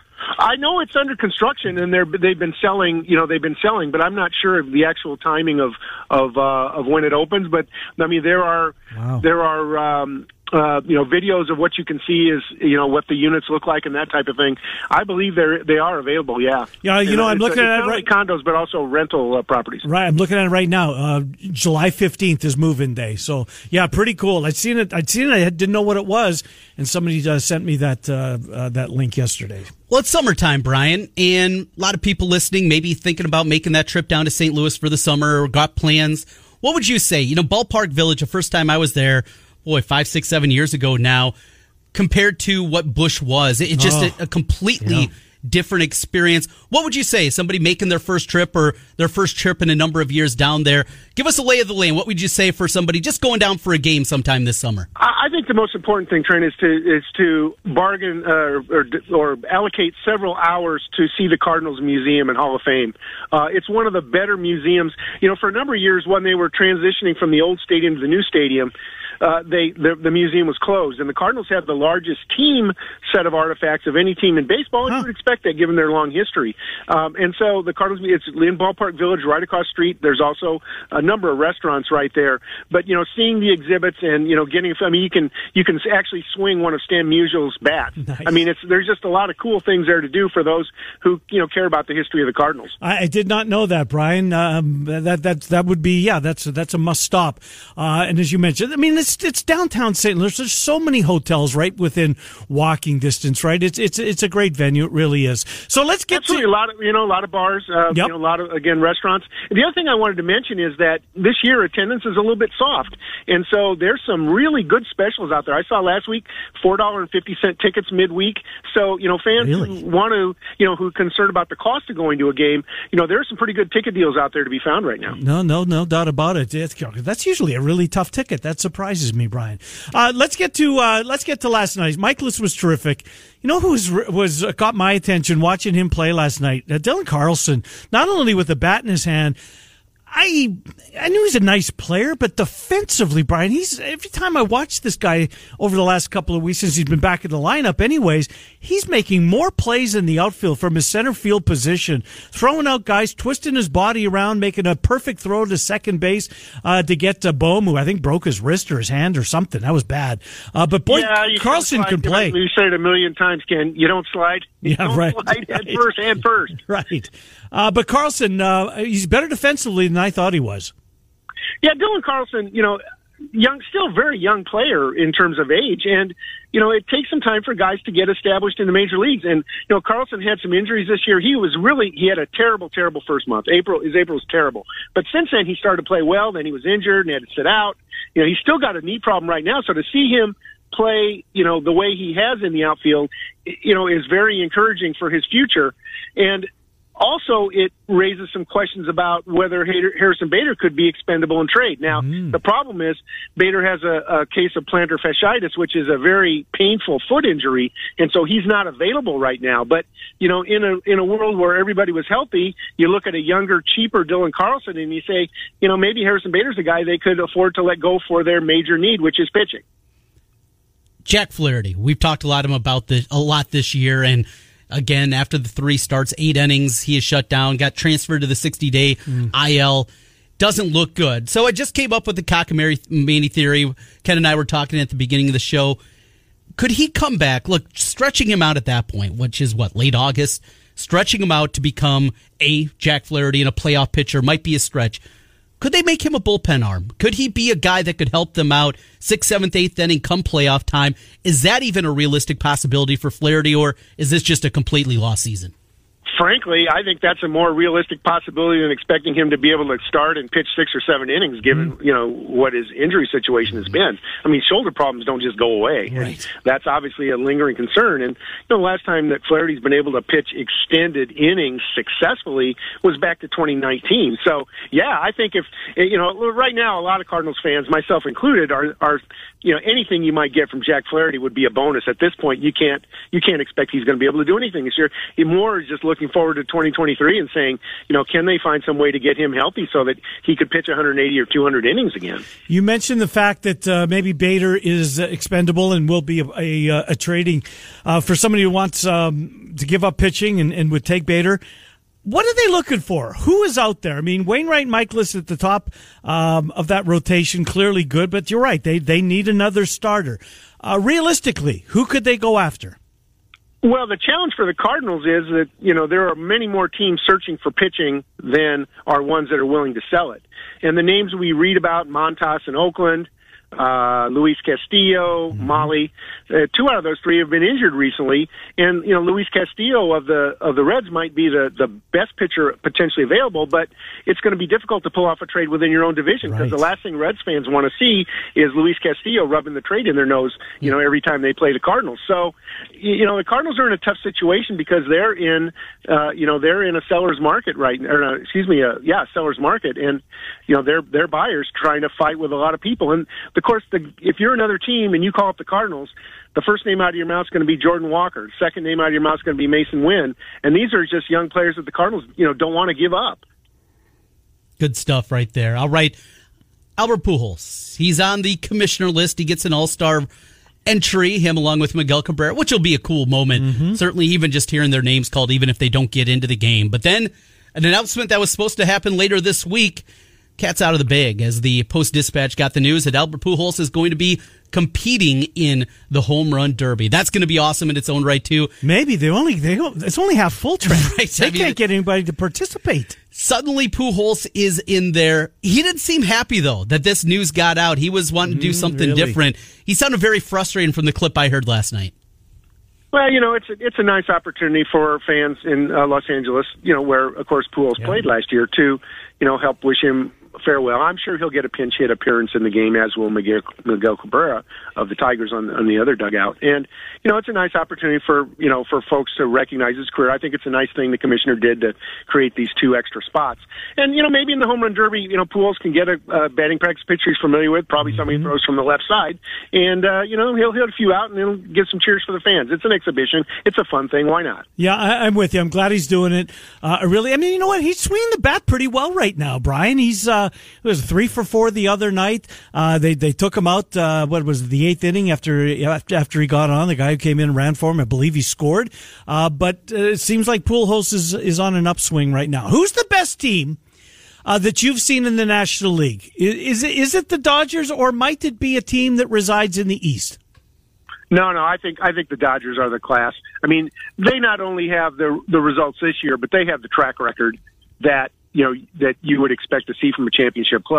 I know it's under construction, and they're they've been selling. You know, they've been selling, but I'm not sure of the actual timing of of uh, of when it opens. But I mean, there are wow. there are um, uh, you know videos of what you can see is you know what the units look like and that type of thing. I believe they they are available. Yeah, yeah. You and know, I'm looking it's at not it right. Only condos, but also rental uh, properties. Right, I'm looking at it right now. Uh, July fifteenth is move-in day. So yeah, pretty cool. I'd seen it. I'd seen it. I didn't know what it was, and somebody uh, sent me that uh, uh, that link yesterday. Well, it's summertime, Brian, and a lot of people listening maybe thinking about making that trip down to Saint Louis for the summer or got plans. What would you say? You know, Ballpark Village, the first time I was there, boy, five, six, seven years ago now, compared to what Busch was, it, it just oh, a, a completely yeah. different experience. What would you say? Somebody making their first trip or their first trip in a number of years down there, give us a lay of the land. What would you say for somebody just going down for a game sometime this summer? I think the most important thing, Trent, is to is to bargain uh, or or allocate several hours to see the Cardinals Museum and Hall of Fame. Uh, it's one of the better museums. You know, for a number of years when they were transitioning from the old stadium to the new stadium, Uh, they the, the museum was closed, and the Cardinals have the largest team set of artifacts of any team in baseball, and huh. you would expect that given their long history. Um, and so the Cardinals, it's in Ballpark Village, right across the street. There's also a number of restaurants right there. But you know, seeing the exhibits and you know, getting, I mean, you can you can actually swing one of Stan Musial's bats. Nice. I mean, it's there's just a lot of cool things there to do for those who you know care about the history of the Cardinals. I, I did not know that, Brian. Um, that that that would be yeah, that's that's a must stop. Uh, and as you mentioned, I mean, it's it's downtown Saint Louis. There's so many hotels right within walking distance. Right, it's it's it's a great venue. It really is. So let's get Absolutely. to a lot of you know a lot of bars. Uh, yep. You know, a lot of again restaurants. And the other thing I wanted to mention is that this year attendance is a little bit soft, and so there's some really good specials out there. I saw last week four dollar and fifty cent tickets midweek. So you know fans really? who want to you know who are concerned about the cost of going to a game, you know there's some pretty good ticket deals out there to be found right now. No, no, no doubt about it. It's, that's usually a really tough ticket. That surprises me, Brian. Uh, let's get to uh, let's get to last night. Michaelis was terrific. You know who was was uh, got my attention watching him play last night? Uh, Dylan Carlson. Not only with the bat in his hand. I I knew he's a nice player, but defensively, Brian, he's every time I watch this guy over the last couple of weeks since he's been back in the lineup anyways, he's making more plays in the outfield from his center field position, throwing out guys, twisting his body around, making a perfect throw to second base uh, to get to Bohm, who I think broke his wrist or his hand or something. That was bad. Uh, but boy, yeah, Carlson can play. You said it a million times, Ken. You don't slide. You yeah, don't right. slide head right. first, hand first. Right. Uh, but Carlson, uh, he's better defensively than I thought he was. Yeah, Dylan Carlson, you know, young, still very young player in terms of age. And, you know, it takes some time for guys to get established in the major leagues. And, you know, Carlson had some injuries this year. He was really, he had a terrible, terrible first month. April, his April was terrible. But since then, he started to play well. Then he was injured and had to sit out. You know, he's still got a knee problem right now. So to see him play, you know, the way he has in the outfield, you know, is very encouraging for his future. And also, it raises some questions about whether Harrison Bader could be expendable in trade. Now, mm. the problem is Bader has a, a case of plantar fasciitis, which is a very painful foot injury, and so he's not available right now. But, you know, in a in a world where everybody was healthy, you look at a younger, cheaper Dylan Carlson, and you say, you know, maybe Harrison Bader's a guy they could afford to let go for their major need, which is pitching. Jack Flaherty, we've talked a lot about this a lot this year, and again, after the three starts, eight innings, he is shut down, got transferred to the sixty-day mm. I L. Doesn't look good. So I just came up with the cockamamie theory. Ken and I were talking at the beginning of the show. Could he come back? Look, stretching him out at that point, which is what, late August, stretching him out to become a Jack Flaherty and a playoff pitcher might be a stretch. Could they make him a bullpen arm? Could he be a guy that could help them out sixth, seventh, eighth inning come playoff time? Is that even a realistic possibility for Flaherty, or is this just a completely lost season? Frankly, I think that's a more realistic possibility than expecting him to be able to start and pitch six or seven innings, given mm-hmm. you know what his injury situation has been. I mean, shoulder problems don't just go away. Right. That's obviously a lingering concern. And you know, last time that Flaherty's been able to pitch extended innings successfully was back to twenty nineteen. So, yeah, I think if you know, right now, a lot of Cardinals fans, myself included, are are you know anything you might get from Jack Flaherty would be a bonus. At this point, you can't you can't expect he's going to be able to do anything this year. He more is just looking forward to twenty twenty-three and saying, you know, can they find some way to get him healthy so that he could pitch one hundred eighty or two hundred innings again? You mentioned the fact that uh, maybe Bader is uh, expendable and will be a, a, a trading uh, for somebody who wants um, to give up pitching and, and would take Bader. What are they looking for? Who is out there? I mean, Wainwright, Michaelis at the top um, of that rotation, clearly good, but you're right. They, they need another starter. Uh, realistically, who could they go after? Well, the challenge for the Cardinals is that, you know, there are many more teams searching for pitching than are ones that are willing to sell it. And the names we read about, Montas in Oakland, uh, Luis Castillo, mm-hmm. Molly, uh, two out of those three have been injured recently. And, you know, Luis Castillo of the of the Reds might be the, the best pitcher potentially available, but it's going to be difficult to pull off a trade within your own division because right. the last thing Reds fans want to see is Luis Castillo rubbing the trade in their nose, you know, every time they play the Cardinals. So, you know, the Cardinals are in a tough situation because they're in, uh, you know, they're in a seller's market right now, or uh, excuse me, uh, yeah, seller's market. And, you know, they're, they're buyers trying to fight with a lot of people. And, of course, the, if you're another team and you call up the Cardinals, the first name out of your mouth is going to be Jordan Walker. The second name out of your mouth is going to be Mason Wynn. And these are just young players that the Cardinals, you know, don't want to give up. Good stuff right there. All right. Albert Pujols. He's on the commissioner list. He gets an all-star entry, him along with Miguel Cabrera, which will be a cool moment. Mm-hmm. Certainly even just hearing their names called, even if they don't get into the game. But then an announcement that was supposed to happen later this week, cat's out of the bag, as the Post-Dispatch got the news that Albert Pujols is going to be competing in the Home Run Derby. That's going to be awesome in its own right, too. Maybe. They only they It's only half full, Trent. Right. They I mean, can't get anybody to participate. Suddenly, Pujols is in there. He didn't seem happy, though, that this news got out. He was wanting to do something mm, really? different. He sounded very frustrated from the clip I heard last night. Well, you know, it's a, it's a nice opportunity for fans in uh, Los Angeles, you know, where, of course, Pujols yeah. played last year, to, you know, help wish him farewell. I'm sure he'll get a pinch hit appearance in the game, as will Miguel, Miguel Cabrera of the Tigers on, on the other dugout. And, you know, it's a nice opportunity for, you know, for folks to recognize his career. I think it's a nice thing the commissioner did to create these two extra spots. And, you know, maybe in the Home Run Derby, you know, Pujols can get a, a batting practice pitcher he's familiar with, probably mm-hmm. somebody who throws from the left side. And, uh, you know, he'll hit a few out and he'll get some cheers for the fans. It's an exhibition. It's a fun thing. Why not? Yeah, I, I'm with you. I'm glad he's doing it. Uh, I really, I mean, you know what? He's swinging the bat pretty well right now, Brian. He's, uh, it was three for four the other night. Uh, they they took him out. Uh, what was it, the eighth inning after after he got on? The guy who came in and ran for him, I believe he scored. Uh, but uh, it seems like Pujols is is on an upswing right now. Who's the best team uh, that you've seen in the National League? Is, is it is it the Dodgers, or might it be a team that resides in the East? No, no, I think I think the Dodgers are the class. I mean, they not only have the the results this year, but they have the track record that, you know, that you would expect to see from a championship club.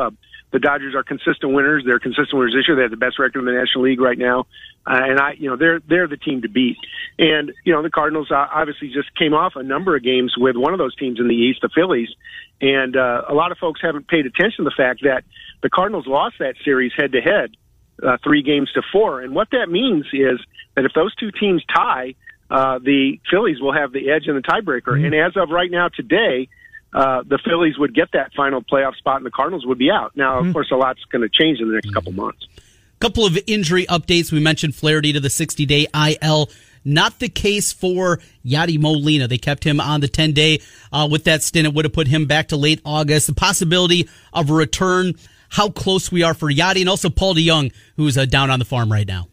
the Dodgers are consistent winners. They're consistent winners this year. They have the best record in the National League right now. Uh, and I, you know, they're, they're the team to beat. And, you know, the Cardinals uh, obviously just came off a number of games with one of those teams in the East, the Phillies. And, uh, a lot of folks haven't paid attention to the fact that the Cardinals lost that series head to head, uh, three games to four. And what that means is that if those two teams tie, uh, the Phillies will have the edge in the tiebreaker. Mm-hmm. And as of right now today, uh, the Phillies would get that final playoff spot and the Cardinals would be out. Now, mm-hmm. of course, a lot's going to change in the next mm-hmm. couple months. Couple of injury updates. We mentioned Flaherty to the sixty-day I L. Not the case for Yadi Molina. They kept him on the ten-day uh, with that stint. It would have put him back to late August. The possibility of a return, how close we are for Yadi, and also Paul DeJong, who's uh, down on the farm right now.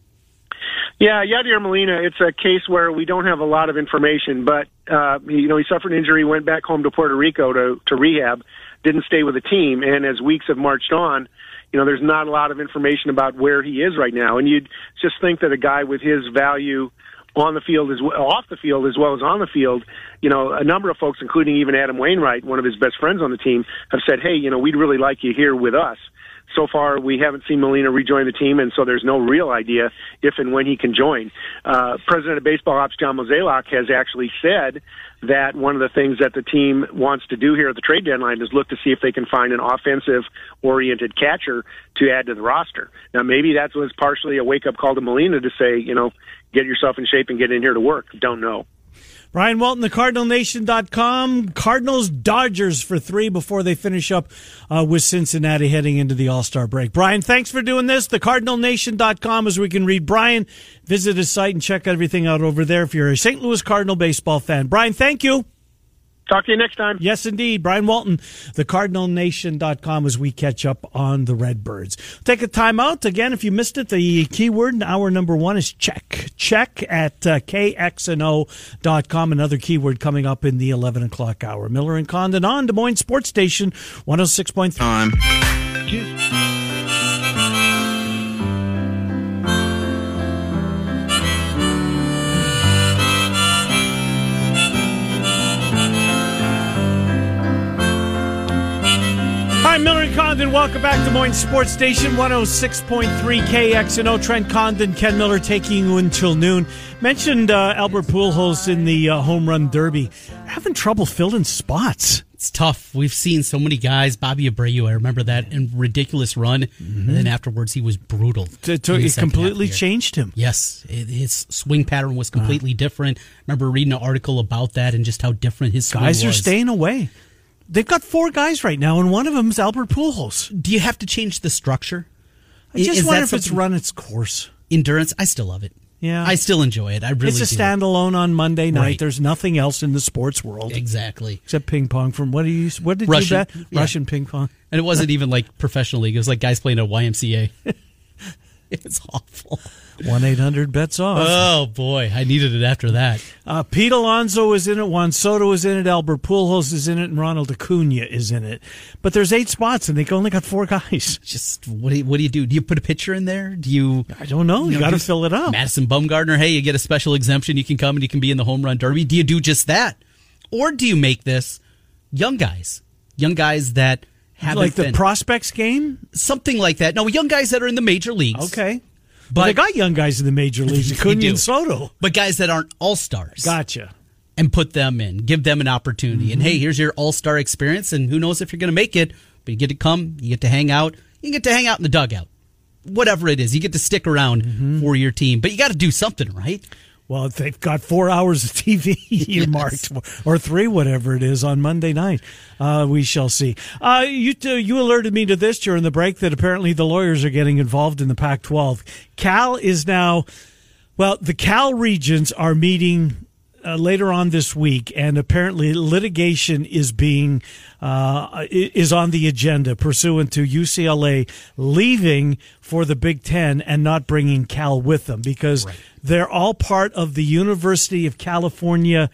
Yeah, Yadier Molina, it's a case where we don't have a lot of information, but, uh, you know, he suffered an injury, went back home to Puerto Rico to, to rehab, didn't stay with the team, and as weeks have marched on, you know, there's not a lot of information about where he is right now. And you'd just think that a guy with his value on the field as well, off the field as well as on the field, you know, a number of folks, including even Adam Wainwright, one of his best friends on the team, have said, hey, you know, we'd really like you here with us. So far, we haven't seen Molina rejoin the team, and so there's no real idea if and when he can join. Uh, President of Baseball Ops John Mozeliak has actually said that one of the things that the team wants to do here at the trade deadline is look to see if they can find an offensive-oriented catcher to add to the roster. Now, maybe that was partially a wake-up call to Molina to say, you know, get yourself in shape and get in here to work. Don't know. Brian Walton, the Cardinal Nation dot com. Cardinals Dodgers for three before they finish up uh, with Cincinnati heading into the All-Star break. Brian, thanks for doing this. The Cardinal Nation dot com, as we can read Brian. Visit his site and check everything out over there if you're a Saint Louis Cardinal baseball fan. Brian, thank you. Talk to you next time. Yes, indeed. Brian Walton, the Cardinal Nation dot com, as we catch up on the Redbirds. Take a time out. Again, if you missed it, the keyword in hour number one is check. Check at uh, K X N O dot com. Another keyword coming up in the eleven o'clock hour. Miller and Condon on Des Moines Sports Station, one oh six point three. Time. Hi, Miller and Condon. Welcome back to Des Moines Sports Station, one oh six point three K X N O. Trent Condon, Ken Miller taking you until noon. Mentioned uh, Albert Pujols in the uh, home run derby. Having trouble filling spots. It's tough. We've seen so many guys. Bobby Abreu, I remember that in ridiculous run. Mm-hmm. And then afterwards, he was brutal. To, to, it completely changed him. Yes. It, his swing pattern was completely uh, different. I remember reading an article about that and just how different his swing guys was. Guys are staying away. They've got four guys right now, and one of them is Albert Pujols. Do you have to change the structure? I just is wonder if it's run its course. Endurance, I still love it. Yeah, I still enjoy it. I really It's a do. standalone on Monday night. Right. There's nothing else in the sports world. Exactly. Except ping pong from, what, do you, what did Russian, you bet? yeah. Russian ping pong. And it wasn't even like professional league. It was like guys playing at Y M C A. It's awful. one eight hundred bets off. Oh, boy. I needed it after that. Uh, Pete Alonso is in it. Juan Soto is in it. Albert Pujols is in it. And Ronald Acuna is in it. But there's eight spots, and they only got four guys. Just, what do you, what do, you do? Do you put a pitcher in there? Do you... I don't know. You, you know, got to fill it up. Madison Bumgarner, hey, you get a special exemption. You can come and you can be in the home run derby. Do you do just that? Or do you make this young guys? Young guys that haven't Like the been, prospects game? Something like that. No, young guys that are in the major leagues. Okay. But well, they got young guys in the major leagues, Acuna and Soto. But guys that aren't all-stars. Gotcha. And put them in. Give them an opportunity. Mm-hmm. And, hey, here's your all-star experience, and who knows if you're going to make it, but you get to come, you get to hang out. You get to hang out in the dugout. Whatever it is, you get to stick around mm-hmm. for your team. But you got to do something, right? Well, they've got four hours of T V earmarked, yes. or three, whatever it is, on Monday night. Uh, we shall see. Uh, you t- you alerted me to this during the break that apparently the lawyers are getting involved in the Pac twelve. Cal is now, well, the Cal Regents are meeting uh, later on this week, and apparently litigation is being uh, is on the agenda pursuant to U C L A leaving for the Big Ten and not bringing Cal with them because right. they're all part of the University of California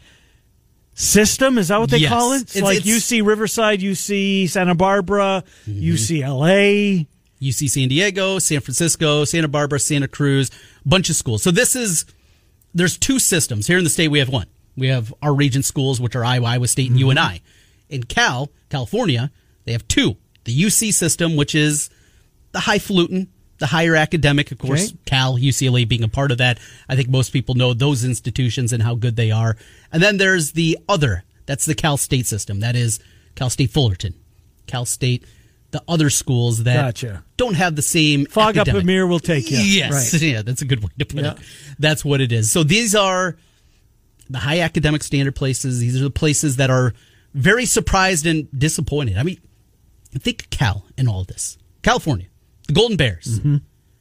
system. Is that what they yes. call it? It's, it's like it's, U C Riverside, U C Santa Barbara, mm-hmm. U C L A. U C San Diego, San Francisco, Santa Barbara, Santa Cruz, bunch of schools. So this is, there's two systems. Here in the state, we have one. We have our region schools, which are Iowa, Iowa State, and mm-hmm. U N I. In Cal, California, they have two. the U C system, which is the highfalutin, the higher academic, of course, okay. Cal, U C L A being a part of that. I think most people know those institutions and how good they are. And then there's the other, that's the Cal State system. That is Cal State Fullerton, Cal State, the other schools that gotcha. don't have the same Fog academic. up a mirror will take you. Yes, right. Yeah, that's a good way to put yeah. it. That's what it is. So these are the high academic standard places. These are the places that are very surprised and disappointed. I mean, think Cal in all of this. California, the Golden Bears, mm-hmm.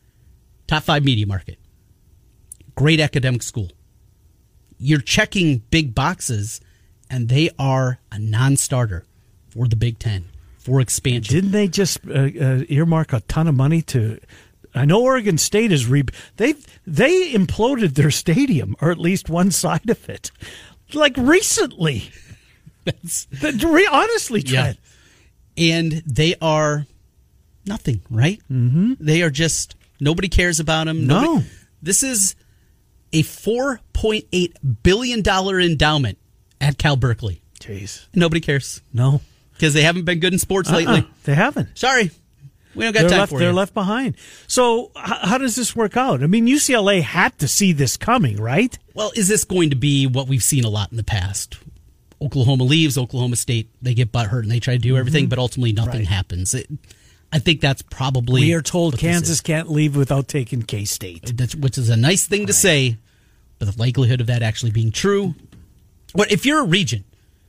top five media market, great academic school. You're checking big boxes, and they are a non-starter for the Big Ten, for expansion. Didn't they just uh, uh, earmark a ton of money to... I know Oregon State is... Re- they they imploded their stadium, or at least one side of it, like recently. That's the, honestly, Trent. Yeah. And they are nothing, right? Mm-hmm. They are just... Nobody cares about them. No. Nobody, this is a four point eight billion dollars endowment at Cal Berkeley. Jeez. Nobody cares. No. Because they haven't been good in sports uh-uh. lately. They haven't. Sorry. We don't got they're time left, for They're you. left behind. So h- how does this work out? I mean, U C L A had to see this coming, right? Well, is this going to be what we've seen a lot in the past? Oklahoma leaves, Oklahoma State, they get butthurt and they try to do everything, mm-hmm. but ultimately nothing right. happens. It, I think that's probably... We are told Kansas can't leave without taking K-State. That's, which is a nice thing right. to say, but the likelihood of that actually being true... But if you're a region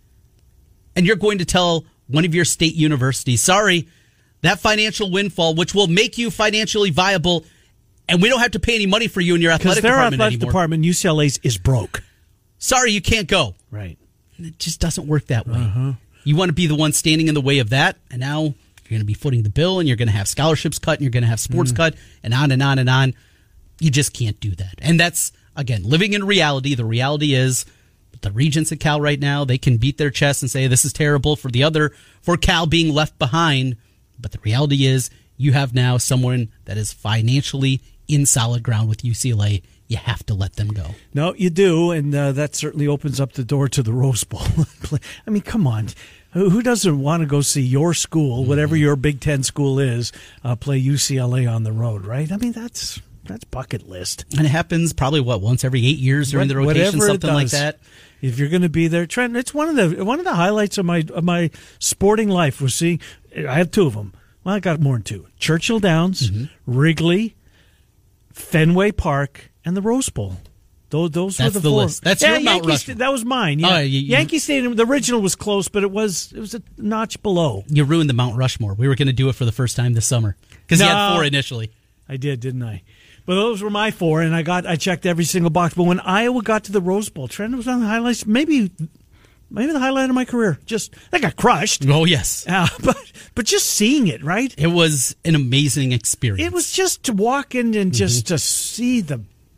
and you're going to tell one of your state universities, sorry, that financial windfall, which will make you financially viable, and we don't have to pay any money for you in your athletic their department athletic anymore. department, U C L A's, is broke. Sorry, you can't go. Right. And it just doesn't work that way. Uh-huh. You want to be the one standing in the way of that, and now you're going to be footing the bill, and you're going to have scholarships cut, and you're going to have sports mm. cut, and on and on and on. You just can't do that. And that's, again, living in reality. The reality is the regents at Cal right now, they can beat their chest and say this is terrible for the other, for Cal being left behind. But the reality is you have now someone that is financially in solid ground with U C L A. You have to let them go. No, you do, and uh, that certainly opens up the door to the Rose Bowl. I mean, come on. Who doesn't want to go see your school, whatever your Big Ten school is, uh, play U C L A on the road, right? I mean, that's that's bucket list. And it happens probably, what, once every eight years during the rotation, Whatever something like that? If you're going to be there, Trent, it's one of the one of the highlights of my of my sporting life was seeing. I have two of them. Well, I got more than two: Churchill Downs, mm-hmm. Wrigley, Fenway Park, and the Rose Bowl. Those, those That's were the, the four. list. That's yeah, your Mount Yankee Rushmore. Sta- that was mine. Yeah. Oh, you, you, Yankee Stadium. The original was close, but it was it was a notch below. You ruined the Mount Rushmore. We were going to do it for the first time this summer because no, you had four initially. I did, didn't I? But those were my four, and I got I checked every single box. But when Iowa got to the Rose Bowl, Trent, was on the highlights. Maybe. Maybe the highlight of my career. Just I got crushed. Oh yes, uh, but but just seeing it, right? It was an amazing experience. It was just to walk in and just mm-hmm. to see the.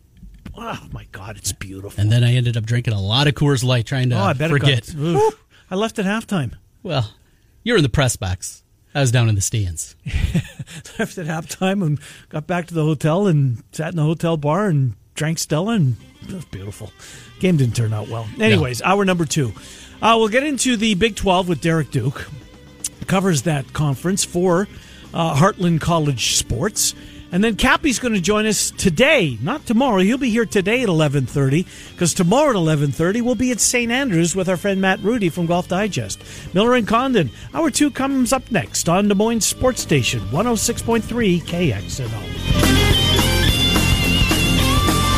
Oh my God, it's beautiful. And then I ended up drinking a lot of Coors Light, trying to oh, I better forget. Go. I left at halftime. Well, you're in the press box. I was down in the stands. Left at halftime and got back to the hotel and sat in the hotel bar and drank Stella, and it was beautiful. Game didn't turn out well. Anyways, no. Hour number two. Uh, we'll get into the Big twelve with Derek Duke. Covers that conference for uh, Heartland College Sports. And then Cappy's going to join us today, not tomorrow. He'll be here today at eleven thirty, because tomorrow at eleven thirty we'll be at Saint Andrews with our friend Matt Rudy from Golf Digest. Miller and Condon. Hour two comes up next on Des Moines Sports Station, one oh six point three K X N O.